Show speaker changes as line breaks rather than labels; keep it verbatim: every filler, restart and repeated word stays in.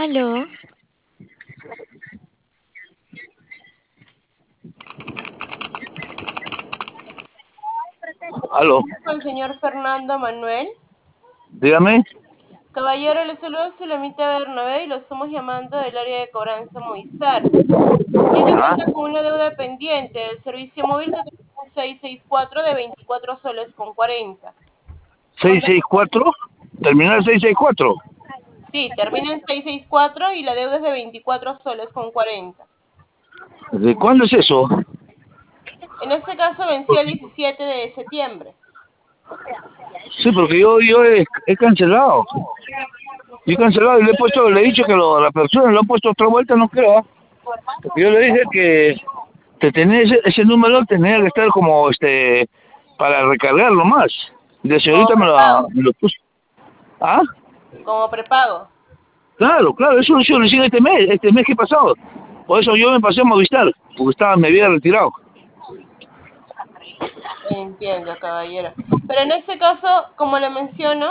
Aló,
Aló,
con el señor Fernando Manuel.
dígame.
Caballero, le saluda Sulamita Bernabé y lo estamos llamando del área de cobranza Movistar, ya que
¿Ah?
cuenta con una deuda pendiente del servicio móvil que termina en seiscientos sesenta y cuatro de veinticuatro soles con cuarenta. Con la-
seiscientos sesenta y cuatro, terminal seiscientos sesenta y cuatro.
Sí, termina en seiscientos sesenta y cuatro y la deuda es de veinticuatro soles con cuarenta.
¿De cuándo es eso?
En este caso venció el diecisiete de septiembre.
Sí, porque yo, yo he, he cancelado. Yo he cancelado y le he puesto, le he dicho que lo, la persona lo ha puesto otra vuelta, no creo. ¿Ah? Porque yo le dije que, que tenía ese, ese número tenía que estar como este para recargarlo más. De
Como
señorita me lo,
prepago.
me lo puso. ¿Ah?
Como prepago.
Claro, claro, eso lo hizo recién este mes, este mes que pasado. Por eso yo me pasé a Movistar, porque estaba, me había retirado.
Entiendo, caballero. Pero en este caso, como le menciono,